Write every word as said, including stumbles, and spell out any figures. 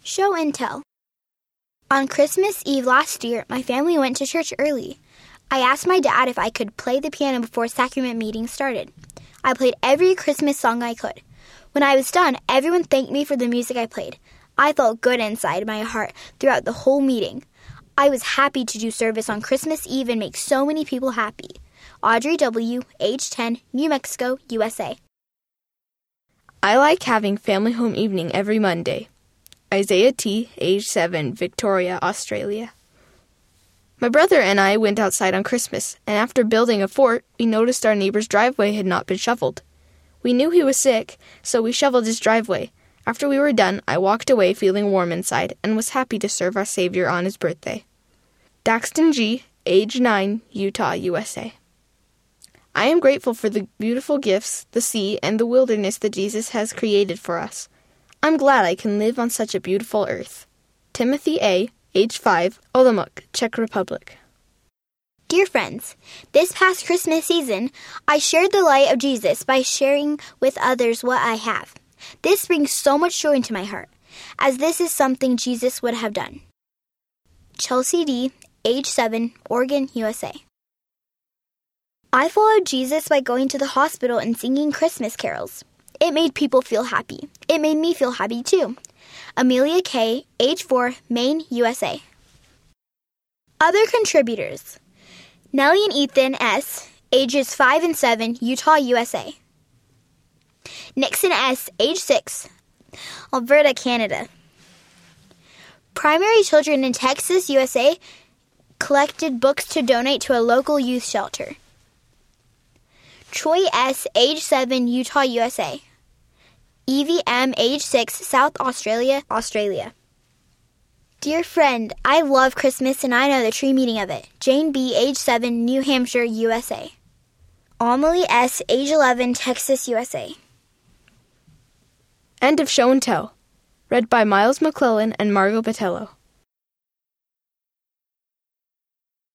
Show and tell. On Christmas Eve last year, my family went to church early. I asked my dad if I could play the piano before sacrament meeting started. I played every Christmas song I could. When I was done, everyone thanked me for the music I played. I felt good inside my heart throughout the whole meeting. I was happy to do service on Christmas Eve and make so many people happy. Audrey W., age ten, New Mexico, U S A. I like having family home evening every Monday. Isaiah T., age seven, Victoria, Australia. My brother and I went outside on Christmas, and after building a fort, we noticed our neighbor's driveway had not been shoveled. We knew he was sick, so we shoveled his driveway. After we were done, I walked away feeling warm inside and was happy to serve our Savior on his birthday. Daxton G., age nine, Utah, U S A. I am grateful for the beautiful gifts, the sea, and the wilderness that Jesus has created for us. I'm glad I can live on such a beautiful earth. Timothy A., age five, Olomouc, Czech Republic. Dear friends, this past Christmas season, I shared the light of Jesus by sharing with others what I have. This brings so much joy into my heart, as this is something Jesus would have done. Chelsea D., age seven, Oregon, U S A. I followed Jesus by going to the hospital and singing Christmas carols. It made people feel happy. It made me feel happy too. Amelia K., age four, Maine, U S A. Other contributors. Nellie and Ethan S., ages five and seven, Utah, U S A. Nixon S., age six, Alberta, Canada. Primary Children in Texas, U S A, collected books to donate to a local youth shelter. Troy S., age seven, Utah, U S A. Evie M., age six, South Australia, Australia. Dear friend, I love Christmas and I know the true meaning of it. Jane B., age seven, New Hampshire, U S A. Amelie S., age eleven, Texas, U S A. End of Show and Tell. Read by Miles McClellan and Margot Botello.